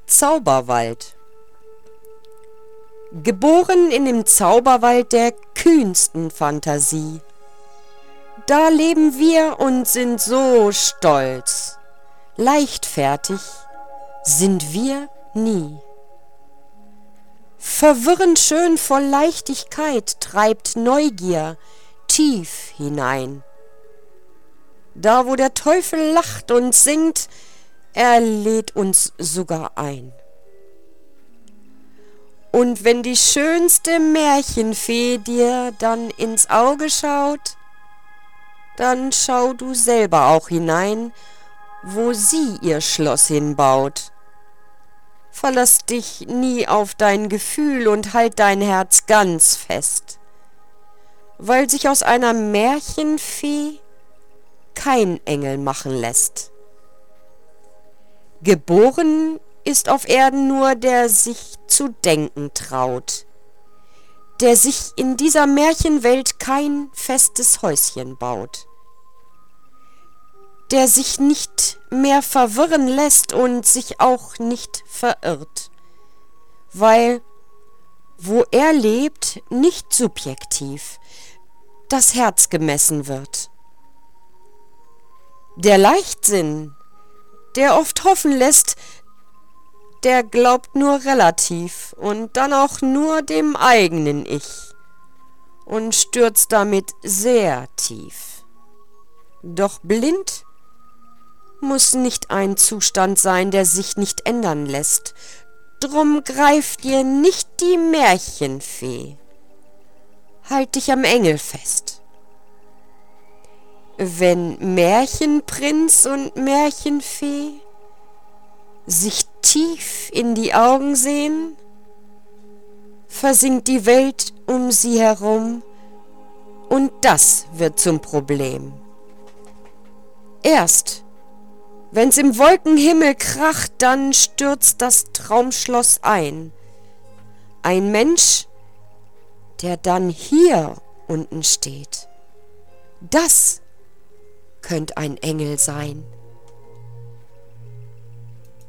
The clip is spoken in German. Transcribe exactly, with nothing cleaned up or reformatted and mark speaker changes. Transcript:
Speaker 1: Zauberwald. Geboren in dem Zauberwald der kühnsten Fantasie. Da leben wir und sind so stolz. Leichtfertig sind wir nie. Verwirrend schön voll Leichtigkeit treibt Neugier tief hinein. Da wo der Teufel lacht und singt, er lädt uns sogar ein. Und wenn die schönste Märchenfee dir dann ins Auge schaut, dann schau du selber auch hinein, wo sie ihr Schloss hinbaut. Verlass dich nie auf dein Gefühl und halt dein Herz ganz fest, weil sich aus einer Märchenfee kein Engel machen lässt. Geboren ist auf Erden nur, der sich zu denken traut, der sich in dieser Märchenwelt kein festes Häuschen baut, der sich nicht mehr verwirren lässt und sich auch nicht verirrt, weil, wo er lebt, nicht subjektiv das Herz gemessen wird. Der Leichtsinn, der oft hoffen lässt, der glaubt nur relativ und dann auch nur dem eigenen Ich und stürzt damit sehr tief. Doch blind muss nicht ein Zustand sein, der sich nicht ändern lässt. Drum greif dir nicht die Märchenfee. Halt dich am Engel fest. Wenn Märchenprinz und Märchenfee sich tief in die Augen sehen, versinkt die Welt um sie herum und das wird zum Problem. Erst wenn's im Wolkenhimmel kracht, dann stürzt das Traumschloss ein. Ein Mensch, der dann hier unten steht, das könnt ein Engel sein.